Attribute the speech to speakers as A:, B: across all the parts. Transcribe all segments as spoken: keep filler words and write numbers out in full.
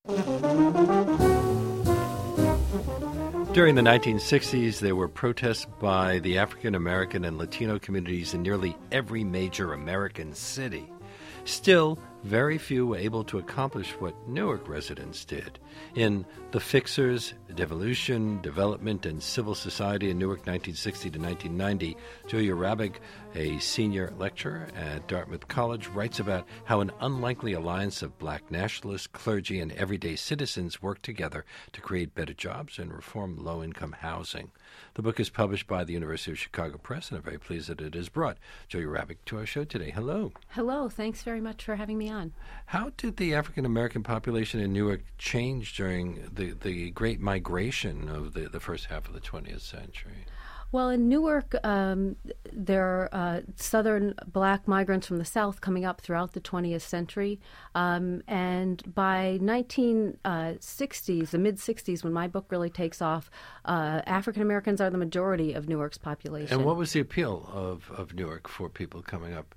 A: During the nineteen sixties, there were protests by the African American and Latino communities in nearly every major American city. Still, very few were able to accomplish what Newark residents did. In The Fixers, Devolution, Development, and Civil Society in Newark, nineteen sixty to nineteen ninety, Julia Rabig, a senior lecturer at Dartmouth College, writes about how an unlikely alliance of black nationalists, clergy, and everyday citizens worked together to create better jobs and reform low-income housing. The book is published by the University of Chicago Press, and I'm very pleased that it has brought Julia Rabig to our show today. Hello.
B: Hello. Thanks very much for having me on.
A: How did the African-American population in Newark change during the, the great migration of the, the first half of the twentieth century?
B: Well, in Newark, um, there are uh, southern black migrants from the South coming up throughout the twentieth century. Um, and by nineteen sixties, the mid-sixties, when my book really takes off, uh, African Americans are the majority of Newark's population.
A: And what was the appeal of, of Newark for people coming up?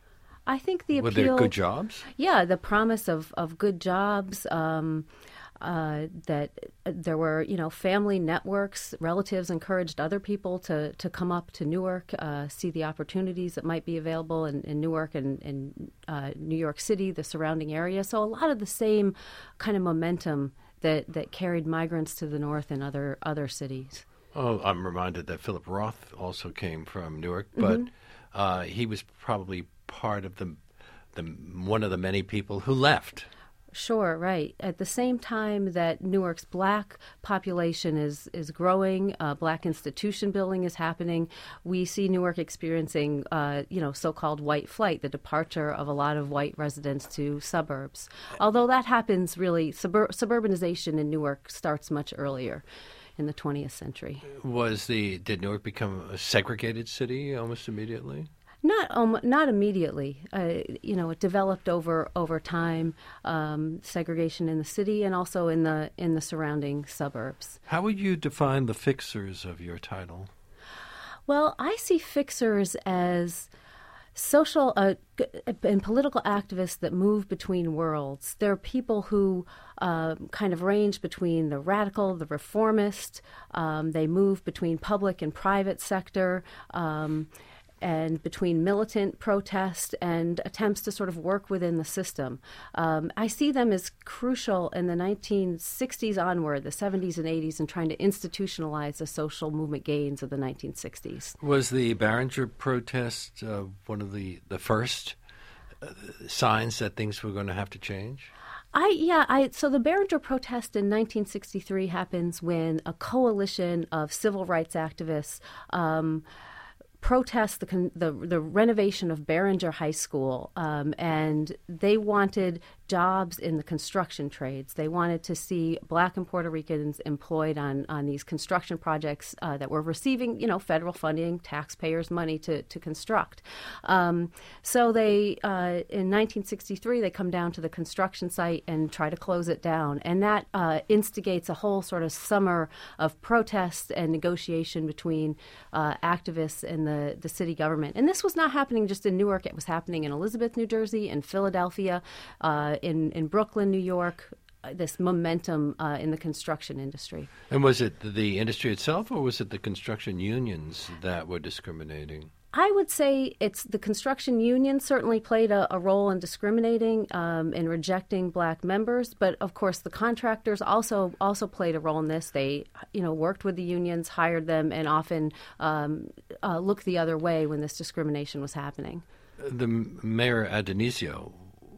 B: I think the appeal...
A: Were there good jobs?
B: Yeah, the promise of, of good jobs, um, uh, that there were, you know, family networks. Relatives encouraged other people to, to come up to Newark, uh, see the opportunities that might be available in, in Newark and in uh, New York City, the surrounding area. So a lot of the same kind of momentum that, that carried migrants to the north and other, other cities.
A: Oh, I'm reminded that Philip Roth also came from Newark, but mm-hmm. uh, he was probably part of the, the one of the many people who left.
B: Sure, right. At the same time that Newark's black population is, is growing, uh, black institution building is happening, we see Newark experiencing, uh, you know, so-called white flight, the departure of a lot of white residents to suburbs. Although that happens really, subur- suburbanization in Newark starts much earlier in the twentieth century.
A: Was the, did Newark become a segregated city almost immediately?
B: Not um, not immediately. Uh, you know, it developed over over time, um, segregation in the city and also in the in the surrounding suburbs.
A: How would you define the fixers of your title?
B: Well, I see fixers as social uh, and political activists that move between worlds. They're people who uh, kind of range between the radical, the reformist. Um, they move between public and private sector. Um, and between militant protest and attempts to sort of work within the system. Um, I see them as crucial in the nineteen sixties onward, the seventies and eighties, and trying to institutionalize the social movement gains of the nineteen sixties.
A: Was the Barringer protest uh, one of the, the first uh, signs that things were going to have to change?
B: I yeah, I so the Barringer protest in nineteen sixty-three happens when a coalition of civil rights activists um, protest the, con- the the renovation of Barringer High School, um, and they wanted jobs in the construction trades. They wanted to see black and Puerto Ricans employed on, on these construction projects uh, that were receiving, you know, federal funding, taxpayers' money to, to construct. Um, so they, uh, in nineteen sixty-three, they come down to the construction site and try to close it down. And that uh, instigates a whole sort of summer of protest and negotiation between uh, activists and the, the city government. And this was not happening just in Newark. It was happening in Elizabeth, New Jersey, in Philadelphia, uh, in, in Brooklyn, New York, uh, this momentum uh, in the construction industry.
A: And was it the industry itself, or was it the construction unions that were discriminating?
B: I would say it's the construction union certainly played a, a role in discriminating um, and rejecting black members, but of course the contractors also also played a role in this. They, you know, worked with the unions, hired them, and often um, uh, looked the other way when this discrimination was happening.
A: The Mayor Adonisio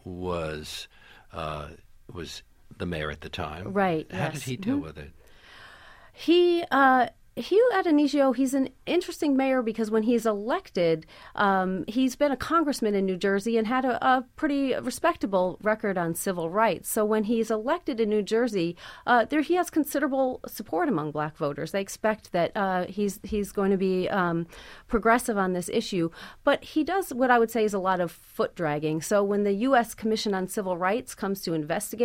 A: was uh, was the mayor at the time,
B: right?
A: How
B: yes.
A: did he deal
B: mm-hmm.
A: with it?
B: He. Uh, Hugh Adonisio, he's an interesting mayor because when he's elected, um, he's been a congressman in New Jersey and had a, a pretty respectable record on civil rights. So when he's elected in New Jersey, uh, there he has considerable support among black voters. They expect that uh, he's he's going to be um, progressive on this issue. But he does what I would say is a lot of foot dragging. So when the U S Commission on Civil Rights comes to investigate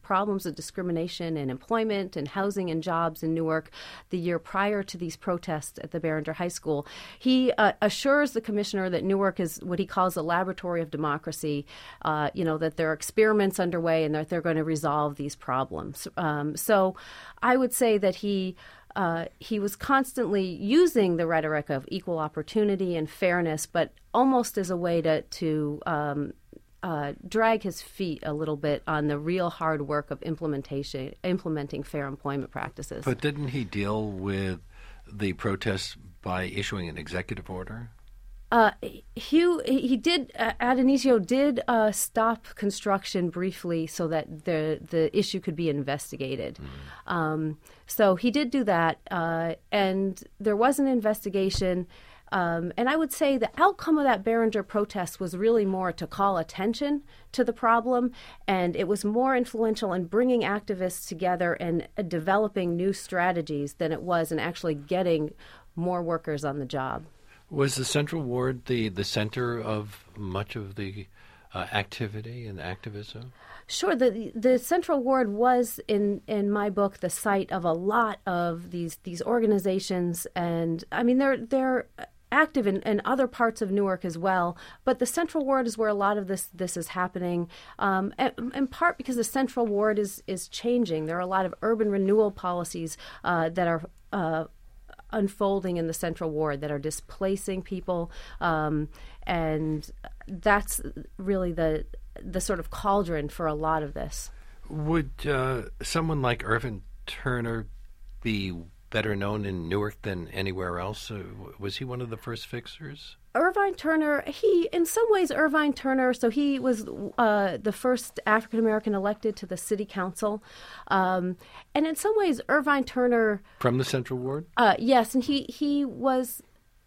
B: problems of discrimination in employment and housing and jobs in Newark the year prior to these protests at the Barringer High School. He uh, assures the commissioner that Newark is what he calls a laboratory of democracy, uh, you know, that there are experiments underway and that they're going to resolve these problems. Um, so I would say that he uh, he was constantly using the rhetoric of equal opportunity and fairness, but almost as a way to, to um, uh, drag his feet a little bit on the real hard work of implementation, implementing fair employment practices.
A: But didn't he deal with the protests by issuing an executive order?
B: Uh, Hugh, he did, uh, Adonisio did uh, stop construction briefly so that the the issue could be investigated. Mm. Um, so he did do that, uh, and there was an investigation. Um, and I would say the outcome of that Barringer protest was really more to call attention to the problem, and it was more influential in bringing activists together and uh, developing new strategies than it was in actually getting more workers on the job.
A: Was the Central Ward the, the center of much of the uh, activity and activism?
B: Sure. The the Central Ward was, in, in my book, the site of a lot of these these organizations. And, I mean, they're they're active in, in other parts of Newark as well. But the Central Ward is where a lot of this this is happening, um, in part because the Central Ward is, is changing. There are a lot of urban renewal policies uh, that are uh unfolding in the Central Ward that are displacing people, um, and that's really the the sort of cauldron for a lot of this.
A: Would uh, someone like Irvine Turner be better known in Newark than anywhere else? Uh, was he one of the first fixers?
B: Irvine Turner, he, in some ways, Irvine Turner, so he was uh, the first African-American elected to the city council. Um, and in some ways, Irvine Turner...
A: From the Central Ward?
B: Uh, yes, and he, he was,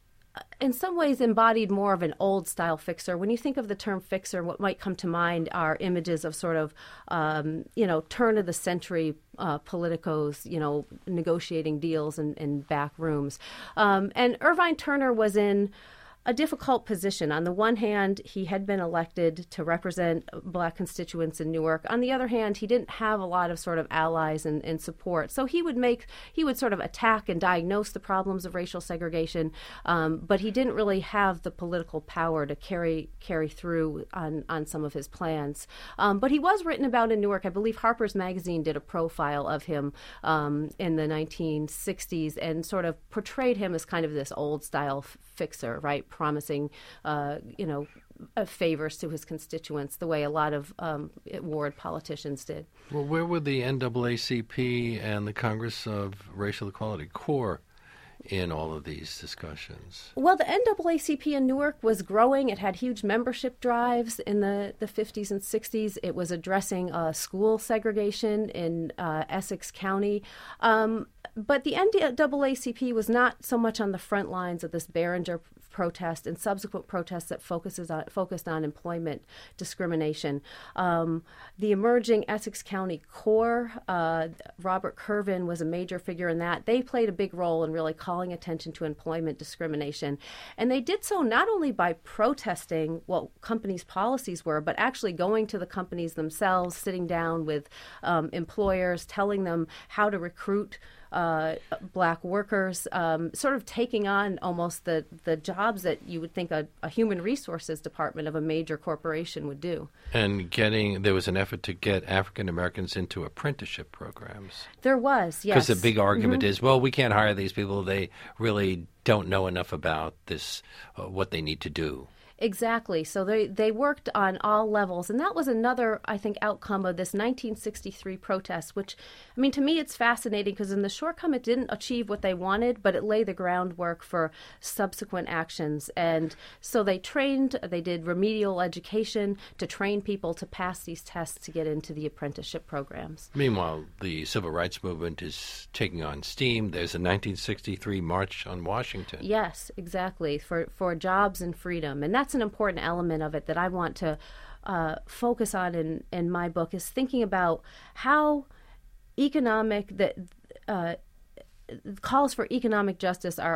B: in some ways, embodied more of an old-style fixer. When you think of the term fixer, what might come to mind are images of sort of, um, you know, turn-of-the-century uh, politicos, you know, negotiating deals in, in back rooms. Um, and Irvine Turner was in a difficult position. On the one hand, he had been elected to represent Black constituents in Newark. On the other hand, he didn't have a lot of sort of allies and, and support. So he would make, he would sort of attack and diagnose the problems of racial segregation, um, but he didn't really have the political power to carry carry through on, on some of his plans. Um, but he was written about in Newark. I believe Harper's Magazine did a profile of him um, in the nineteen sixties and sort of portrayed him as kind of this old-style f- fixer, right? Promising, uh, you know, uh, favors to his constituents the way a lot of um, ward politicians did.
A: Well, where were the N double A C P and the Congress of Racial Equality, CORE, in all of these discussions?
B: Well, the N double A C P in Newark was growing. It had huge membership drives in the, the fifties and sixties. It was addressing uh, school segregation in uh, Essex County. Um, but the N double A C P was not so much on the front lines of this Barringer protest and subsequent protests that focuses on, focused on employment discrimination. Um, the emerging Essex County CORE, uh, Robert Curvin was a major figure in that. They played a big role in really calling attention to employment discrimination. And they did so not only by protesting what companies' policies were, but actually going to the companies themselves, sitting down with um, employers, telling them how to recruit Uh, Black workers, um, sort of taking on almost the, the jobs that you would think a, a human resources department of a major corporation would do.
A: And getting, there was an effort to get African Americans into apprenticeship programs.
B: There was, yes.
A: Because the big argument
B: mm-hmm.
A: is, well, we can't hire these people. They really don't know enough about this, uh, what they need to do.
B: Exactly. So they, they worked on all levels. And that was another, I think, outcome of this nineteen sixty-three protest, which, I mean, to me, it's fascinating because in the short come, it didn't achieve what they wanted, but it laid the groundwork for subsequent actions. And so they trained, they did remedial education to train people to pass these tests to get into the apprenticeship programs.
A: Meanwhile, the civil rights movement is taking on steam. There's a nineteen sixty-three March on Washington.
B: Yes, exactly, for, for jobs and freedom. And that's That's an important element of it that I want to uh, focus on in, in my book, is thinking about how economic, that uh, calls for economic justice are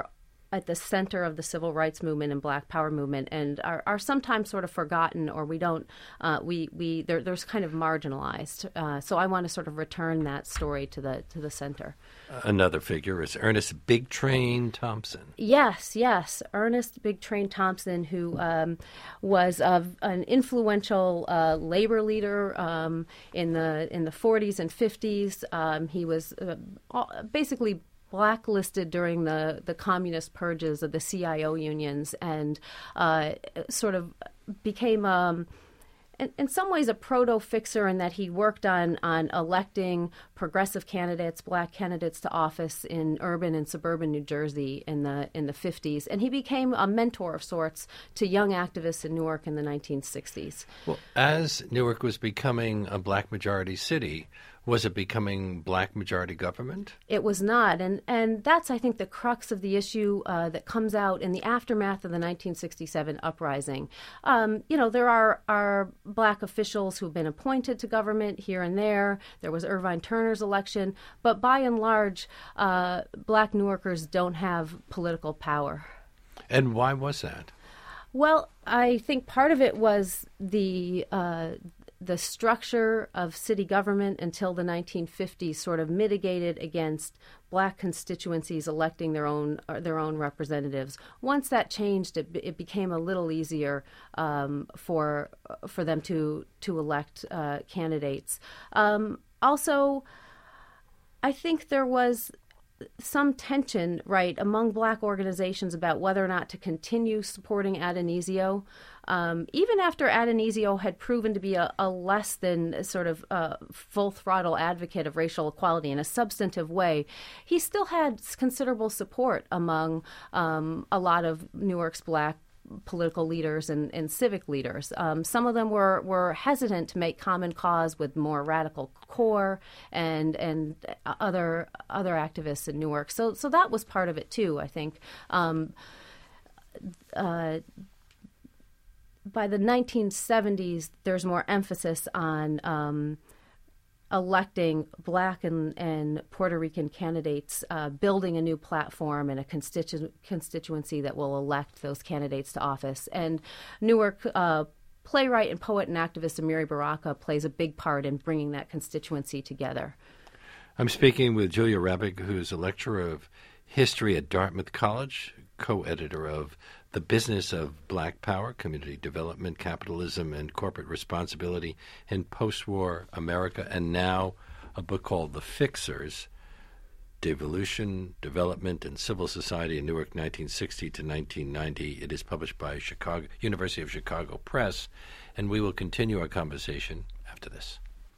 B: at the center of the civil rights movement and Black Power movement, and are, are sometimes sort of forgotten, or we don't uh, we we they're, they're kind of marginalized. Uh, so I want to sort of return that story to the to the center.
A: Another figure is Ernest Big Train Thompson.
B: Yes, yes, Ernest Big Train Thompson, who um, was uh, an influential uh, labor leader um, in the in the forties and fifties. Um, he was uh, basically blacklisted during the, the communist purges of the C I O unions, and uh, sort of became, um, in, in some ways, a proto-fixer in that he worked on, on electing progressive candidates, black candidates to office in urban and suburban New Jersey in the in the fifties. And he became a mentor of sorts to young activists in Newark in the nineteen sixties.
A: Well, as Newark was becoming a black majority city, was it becoming black majority government?
B: It was not. And and that's, I think, the crux of the issue uh, that comes out in the aftermath of the nineteen sixty-seven uprising. Um, you know, there are, are black officials who have been appointed to government here and there. There was Irvine Turner's election. But by and large, uh, black Newarkers don't have political power.
A: And why was that?
B: Well, I think part of it was the uh, the structure of city government until the nineteen fifties sort of mitigated against black constituencies electing their own uh, their own representatives. Once that changed, it, it became a little easier um, for for them to to elect uh, candidates. Um, also, I think there was some tension, right, among black organizations about whether or not to continue supporting Adonisio. Um, even after Adonisio had proven to be a, a less than sort of uh, full-throttle advocate of racial equality in a substantive way, he still had considerable support among um, a lot of Newark's black political leaders and, and civic leaders. Um, some of them were, were hesitant to make common cause with more radical core and and other other activists in Newark. So so that was part of it too, I think. Um, uh, by the nineteen seventies, there's more emphasis on um, electing black and, and Puerto Rican candidates, uh, building a new platform and a constitu- constituency that will elect those candidates to office. And Newark uh, playwright and poet and activist Amiri Baraka plays a big part in bringing that constituency together.
A: I'm speaking with Julia Rabig, who's a lecturer of history at Dartmouth College, co-editor of The Business of Black Power, Community Development, Capitalism, and Corporate Responsibility in Post-War America, and now a book called The Fixers, Devolution, Development, and Civil Society in Newark, nineteen sixty to nineteen ninety. It is published by Chicago University of Chicago Press, and we will continue our conversation after this.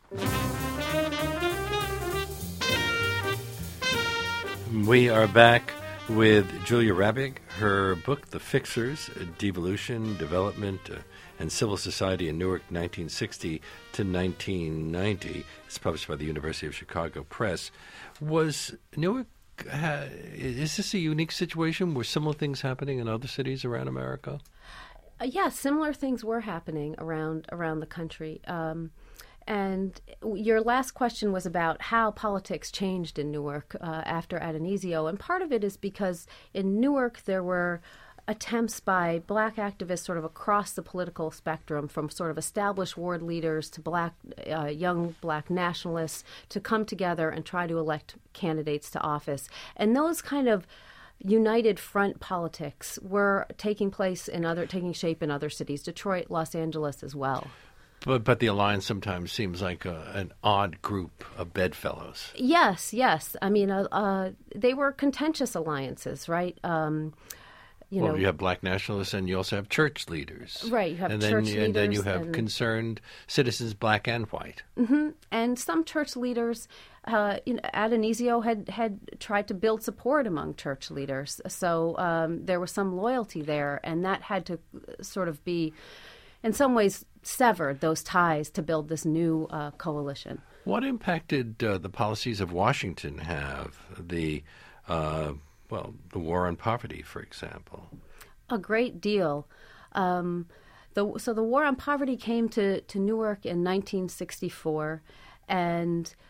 A: We are back with Julia Rabig. Her book, The Fixers, Devolution, Development, uh, and Civil Society in Newark, nineteen sixty to nineteen ninety. It's published by the University of Chicago Press. Was Newark, uh, is this a unique situation? Were similar things happening in other cities around America?
B: Uh, yeah, similar things were happening around around the country. Um, And your last question was about how politics changed in Newark uh, after Adonisio. And part of it is because in Newark there were attempts by black activists sort of across the political spectrum, from sort of established ward leaders to black, uh, young black nationalists, to come together and try to elect candidates to office. And those kind of united front politics were taking place in other, taking shape in other cities, Detroit, Los Angeles as well.
A: But but the alliance sometimes seems like a, an odd group of bedfellows.
B: Yes, yes. I mean, uh, uh, they were contentious alliances, right? Um, you
A: well,
B: know,
A: you have black nationalists, and you also have church leaders.
B: Right, you have
A: and
B: church
A: then,
B: leaders.
A: And then you have
B: and,
A: concerned citizens, black and white.
B: Mm-hmm. And some church leaders, uh, you know, Adonisio had, had tried to build support among church leaders. So um, there was some loyalty there, and that had to sort of be, in some ways, severed those ties to build this new uh, coalition.
A: What impact did uh, the policies of Washington have? The uh, well, the war on poverty, for example.
B: A great deal. Um, the, so the war on poverty came to, to Newark in nineteen sixty-four, and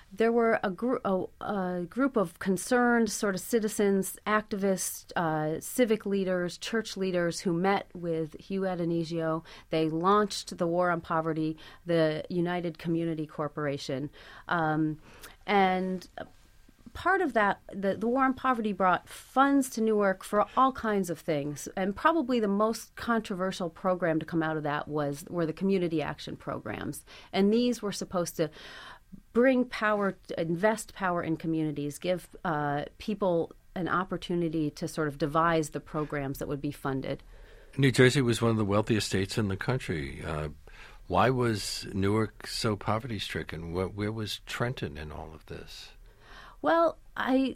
B: there were a, gr- a, a group of concerned sort of citizens, activists, uh, civic leaders, church leaders who met with Hugh Addonizio. They launched the War on Poverty, the United Community Corporation. Um, and part of that, the, the War on Poverty brought funds to Newark for all kinds of things. And probably the most controversial program to come out of that was were the community action programs. And these were supposed to bring power, invest power in communities, give uh, people an opportunity to sort of devise the programs that would be funded.
A: New Jersey was one of the wealthiest states in the country. Uh, why was Newark so poverty-stricken? Where, where was Trenton in all of this?
B: Well, I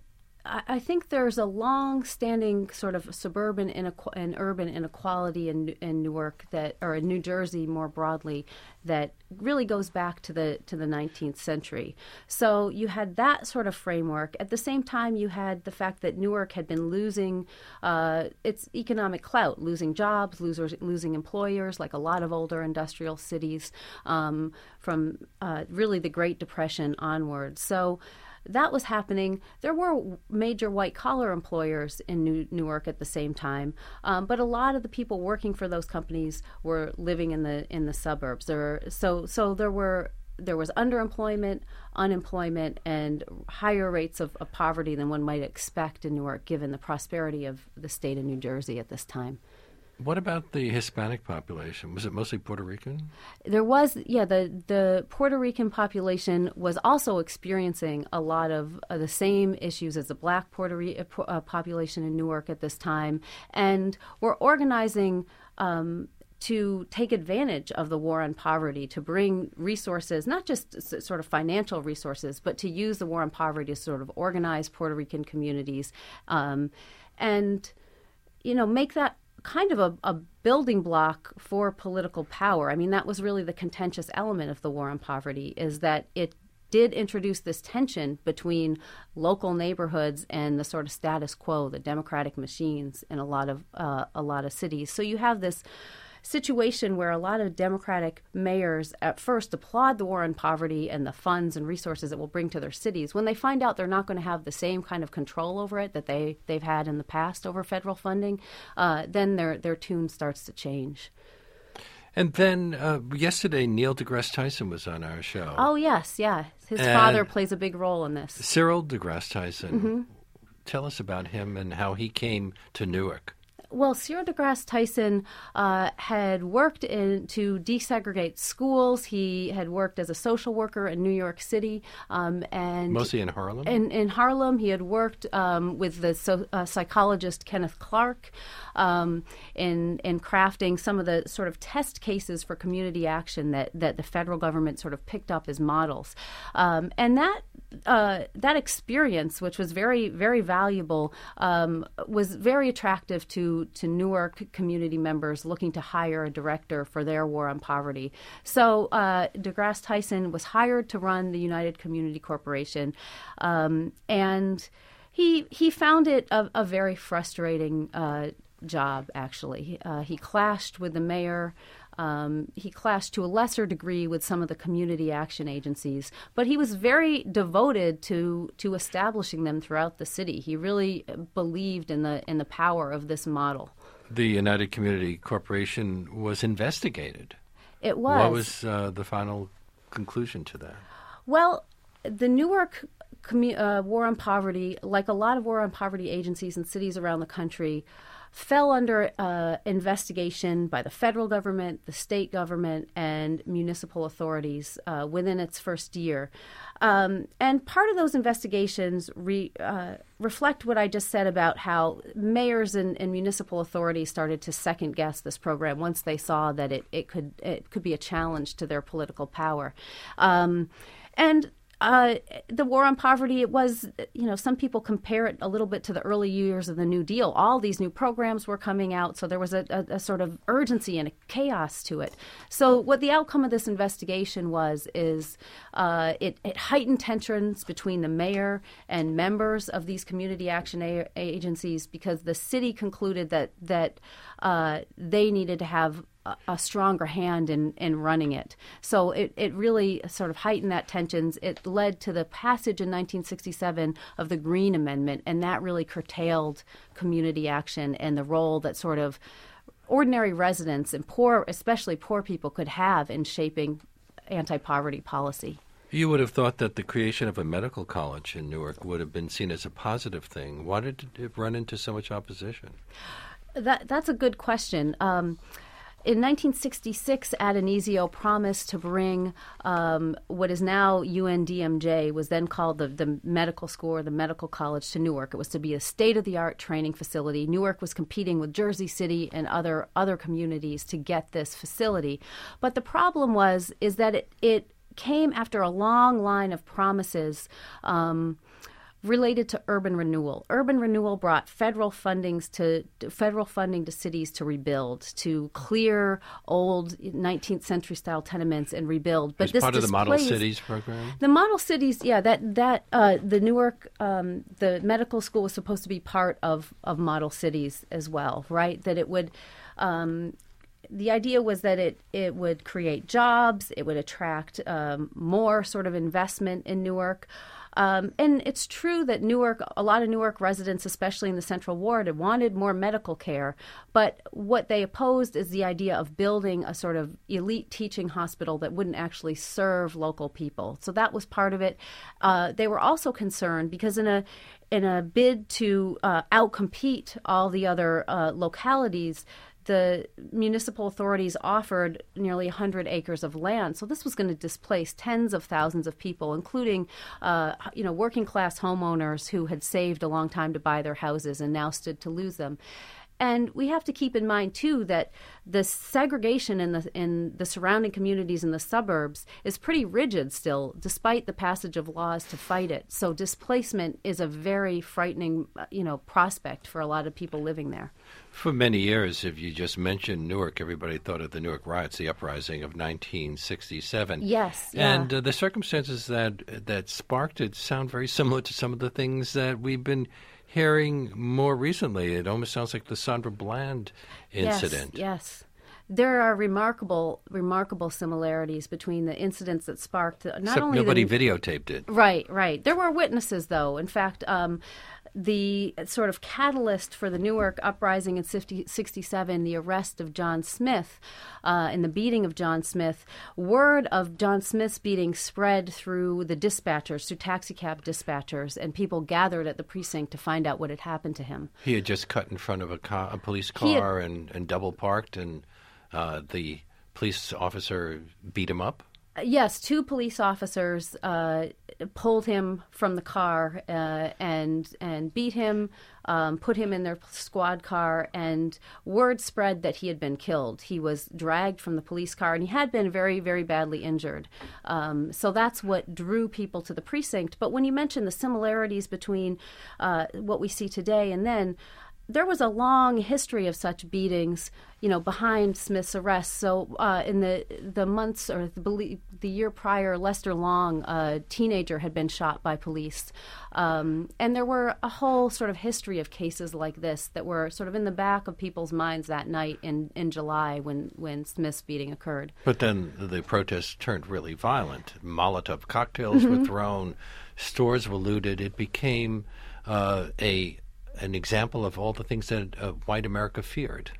B: I think there's a long-standing sort of suburban inequ- and urban inequality in, in Newark that, or in New Jersey more broadly, that really goes back to the to the nineteenth century. So you had that sort of framework. At the same time, you had the fact that Newark had been losing uh, its economic clout, losing jobs, losers, losing employers, like a lot of older industrial cities, um, from uh, really the Great Depression onwards. So that was happening. There were major white-collar employers in New- Newark at the same time, um, but a lot of the people working for those companies were living in the in the suburbs. There, so so there were there was underemployment, unemployment, and higher rates of, of poverty than one might expect in Newark, given the prosperity of the state of New Jersey at this time.
A: What about the Hispanic population? Was it mostly Puerto Rican?
B: There was, yeah, the, the Puerto Rican population was also experiencing a lot of uh, the same issues as the black Puerto Rican uh, population in Newark at this time, and were organizing um, to take advantage of the war on poverty, to bring resources, not just s- sort of financial resources, but to use the war on poverty to sort of organize Puerto Rican communities um, and, you know, make that kind of a, a building block for political power. I mean, that was really the contentious element of the War on Poverty, is that it did introduce this tension between local neighborhoods and the sort of status quo, the democratic machines in a lot of uh, a lot of cities. So you have this situation where a lot of Democratic mayors at first applaud the war on poverty and the funds and resources it will bring to their cities. When they find out they're not going to have the same kind of control over it that they, they've had in the past over federal funding, uh, then their, their tune starts to change.
A: And then uh, yesterday, Neil deGrasse Tyson was on our show.
B: Oh, yes, yeah. His
A: and
B: father plays a big role in this.
A: Cyril deGrasse Tyson.
B: Mm-hmm.
A: Tell us about him and how he came to Newark.
B: Well, Cyril deGrasse Tyson uh, had worked in, to desegregate schools. He had worked as a social worker in New York City. Um, and
A: Mostly in Harlem?
B: In, in Harlem. He had worked um, with the so, uh, psychologist Kenneth Clark um, in, in crafting some of the sort of test cases for community action that, that the federal government sort of picked up as models. Um, and that uh, that experience, which was very, very valuable, um, was very attractive to to Newark community members looking to hire a director for their war on poverty. So uh, deGrasse Tyson was hired to run the United Community Corporation, um, and he he found it a, a very frustrating uh, job, actually. Uh, he clashed with the mayor. Um, he clashed to a lesser degree with some of the community action agencies, but he was very devoted to to establishing them throughout the city. He really believed in the in the power of this model.
A: The United Community Corporation was investigated.
B: It was.
A: What was uh, the final conclusion to that?
B: Well, the Newark commu- uh, War on Poverty, like a lot of war on poverty agencies in cities around the country, fell under uh, investigation by the federal government, the state government, and municipal authorities uh, within its first year. Um, and part of those investigations re, uh, reflect what I just said about how mayors and, and municipal authorities started to second guess this program once they saw that it, it could it could be a challenge to their political power. Um, and Uh, the war on poverty, it was, you know, some people compare it a little bit to the early years of the New Deal. All these new programs were coming out, so there was a, a, a sort of urgency and a chaos to it. So what the outcome of this investigation was is uh, it, it heightened tensions between the mayor and members of these community action a- agencies because the city concluded that, that uh, they needed to have a, a stronger hand in, in running it. So it, it really sort of heightened that tensions. It led to the passage in nineteen sixty-seven of the Green Amendment, and that really curtailed community action and the role that sort of ordinary residents and poor, especially poor people, could have in shaping anti-poverty policy.
A: You would have thought that the creation of a medical college in Newark would have been seen as a positive thing. Why did it run into so much opposition?
B: That that's a good question. Um, in nineteen sixty-six, Adonisio promised to bring um, what is now U N D M J, was then called the, the medical school or the medical college, to Newark. It was to be a state-of-the-art training facility. Newark was competing with Jersey City and other other communities to get this facility. But the problem was is that it, it came after a long line of promises um, related to urban renewal. Urban renewal brought federal fundings to federal funding to cities to rebuild, to clear old nineteenth century style tenements and rebuild.
A: But As this part of the Model Cities program?
B: The Model Cities, yeah, that that uh, the Newark, um, the medical school was supposed to be part of of Model Cities as well, right? That it would. Um, The idea was that it, it would create jobs, it would attract um, more sort of investment in Newark. Um, and it's true that Newark, a lot of Newark residents, especially in the Central Ward, had wanted more medical care. But what they opposed is the idea of building a sort of elite teaching hospital that wouldn't actually serve local people. So that was part of it. Uh, they were also concerned because in a in a bid to uh, outcompete all the other uh, localities, the municipal authorities offered nearly one hundred acres of land. So this was going to displace tens of thousands of people, including, uh, you know, working class homeowners who had saved a long time to buy their houses and now stood to lose them. And we have to keep in mind, too, that the segregation in the in the surrounding communities in the suburbs is pretty rigid still, despite the passage of laws to fight it. So displacement is a very frightening, you know, prospect for a lot of people living there.
A: For many years, if you just mentioned Newark, everybody thought of the Newark riots, the uprising of nineteen sixty-seven.
B: Yes, yeah.
A: And uh, the circumstances that that sparked it sound very similar to some of the things that we've been hearing more recently. It almost sounds like the Sandra Bland incident.
B: Yes, yes. There are remarkable, remarkable similarities between the incidents that sparked not
A: Except
B: only
A: nobody
B: the,
A: videotaped it.
B: Right, right. There were witnesses, though. In fact, um, the sort of catalyst for the Newark uprising in sixty-seven, the arrest of John Smith uh, and the beating of John Smith, word of John Smith's beating spread through the dispatchers, through taxicab dispatchers, and people gathered at the precinct to find out what had happened to him.
A: He had just cut in front of a, car, a police car had, and, and double parked, and uh, the police officer beat him up?
B: Yes, two police officers uh, pulled him from the car uh, and and beat him, um, put him in their squad car, and word spread that he had been killed. He was dragged from the police car, and he had been very, very badly injured. Um, so that's what drew people to the precinct. But when you mention the similarities between uh, what we see today and then, there was a long history of such beatings, you know, behind Smith's arrest. So uh, in the the months or the, the year prior, Lester Long, a teenager, had been shot by police. Um, and there were a whole sort of history of cases like this that were sort of in the back of people's minds that night in, in July when, when Smith's beating occurred.
A: But then the protests turned really violent. Molotov cocktails mm-hmm. were thrown, stores were looted. It became uh, a... an example of all the things that uh, white America feared.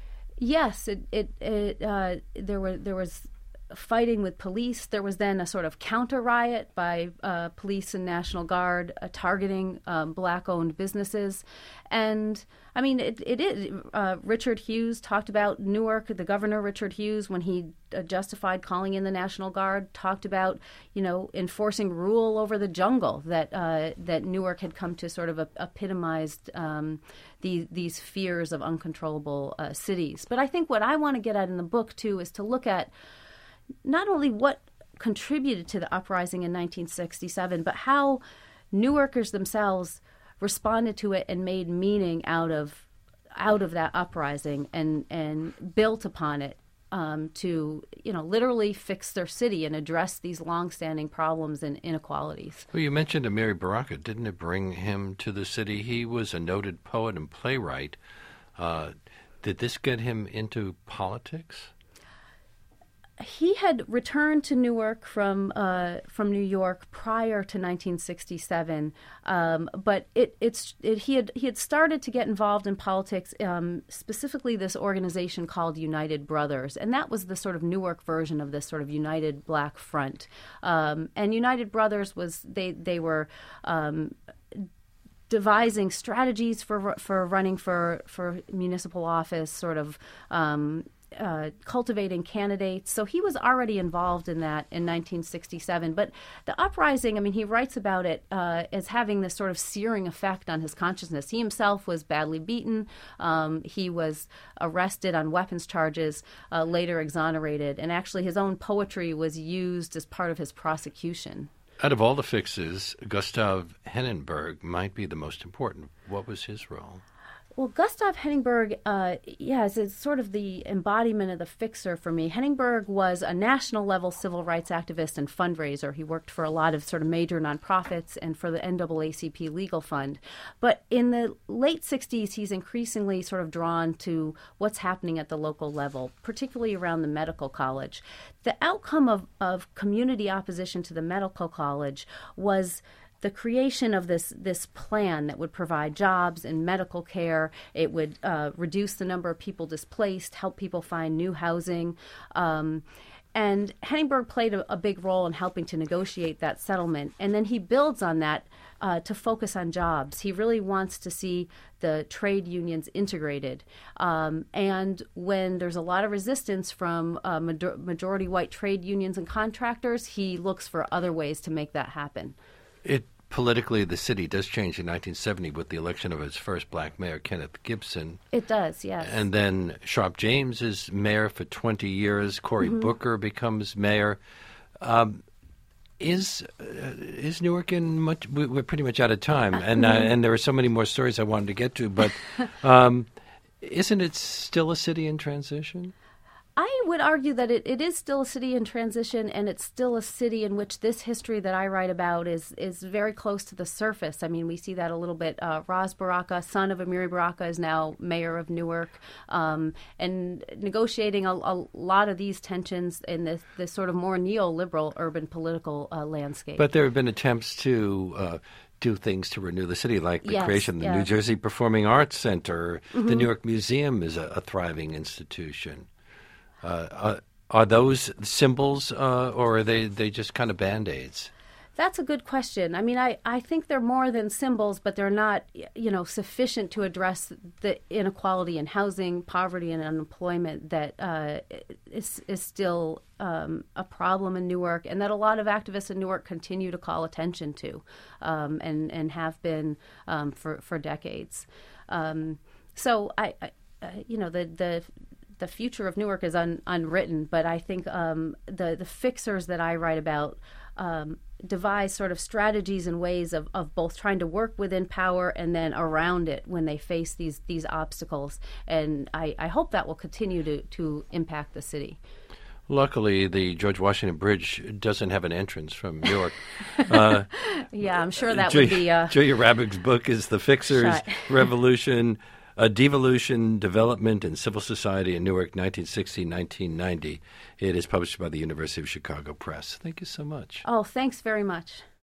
B: Yes, it, it, it uh, there were there was fighting with police. There was then a sort of counter riot by uh, police and National Guard uh, targeting um, black-owned businesses, and I mean it. It is. Uh, Richard Hughes talked about Newark. The governor, Richard Hughes, when he uh, justified calling in the National Guard, talked about you know enforcing rule over the jungle that uh, that Newark had come to sort of epitomized um, these these fears of uncontrollable uh, cities. But I think what I want to get at in the book too is to look at not only what contributed to the uprising in nineteen sixty-seven, but how Newarkers themselves responded to it and made meaning out of out of that uprising and and built upon it um, to you know literally fix their city and address these longstanding problems and inequalities.
A: Well, you mentioned Amiri Baraka. Didn't it bring him to the city? He was a noted poet and playwright. Uh, Did this get him into politics?
B: He had returned to Newark from uh, from New York prior to nineteen sixty-seven, um, but it, it's it, he had he had started to get involved in politics, um, specifically this organization called United Brothers, and that was the sort of Newark version of this sort of United Black Front. Um, and United Brothers was they they were. Um, devising strategies for for running for, for municipal office, sort of um, uh, cultivating candidates. So he was already involved in that in nineteen sixty-seven. But the uprising, I mean, he writes about it uh, as having this sort of searing effect on his consciousness. He himself was badly beaten. Um, he was arrested on weapons charges, uh, later exonerated. And actually his own poetry was used as part of his prosecution.
A: Out of all the fixes, Gustav Henneberg might be the most important. What was his role?
B: Well, Gustav Henneberg, uh, yes, it's sort of the embodiment of the fixer for me. Henneberg was a national-level civil rights activist and fundraiser. He worked for a lot of sort of major nonprofits and for the N double A C P Legal Fund. But in the late sixties, he's increasingly sort of drawn to what's happening at the local level, particularly around the medical college. The outcome of, of community opposition to the medical college was the creation of this this plan that would provide jobs and medical care. It would uh, reduce the number of people displaced, help people find new housing. Um, and Henneberg played a, a big role in helping to negotiate that settlement. And then he builds on that uh, to focus on jobs. He really wants to see the trade unions integrated. Um, and when there's a lot of resistance from uh, major- majority white trade unions and contractors, he looks for other ways to make that happen.
A: It politically, the city does change in nineteen seventy with the election of its first black mayor, Kenneth Gibson.
B: It does, yes.
A: And then Sharpe James is mayor for twenty years. Cory mm-hmm. Booker becomes mayor. Um, is uh, is Newark in much? We're pretty much out of time, and uh, and there are so many more stories I wanted to get to. But um, isn't it still a city in transition?
B: I would argue that it, it is still a city in transition, and it's still a city in which this history that I write about is is very close to the surface. I mean, we see that a little bit. Uh, Ras Baraka, son of Amiri Baraka, is now mayor of Newark, um, and negotiating a, a lot of these tensions in this, this sort of more neoliberal urban political uh, landscape.
A: But there have been attempts to uh, do things to renew the city, like the
B: yes,
A: creation of the
B: yeah.
A: New Jersey Performing Arts Center.
B: Mm-hmm.
A: The New York Museum is a, a thriving institution. Uh, are, are those symbols, uh, or are they, they just kind of Band-Aids?
B: That's a good question. I mean, I, I think they're more than symbols, but they're not, you know, sufficient to address the inequality in housing, poverty, and unemployment that uh, is, is still um, a problem in Newark, and that a lot of activists in Newark continue to call attention to, um, and and have been um, for for decades. Um, so I, I uh, you know, the the. The future of Newark is un, unwritten, but I think um, the the fixers that I write about um, devise sort of strategies and ways of, of both trying to work within power and then around it when they face these these obstacles. And I, I hope that will continue to, to impact the city.
A: Luckily, the George Washington Bridge doesn't have an entrance from Newark. Uh,
B: yeah, I'm sure that
A: Julia,
B: would be... Uh,
A: Julia Rabig's book is The Fixers, Revolution, A Devolution, Development, and Civil Society in Newark, nineteen sixty to nineteen ninety. It is published by the University of Chicago Press. Thank you so much.
B: Oh, thanks very much.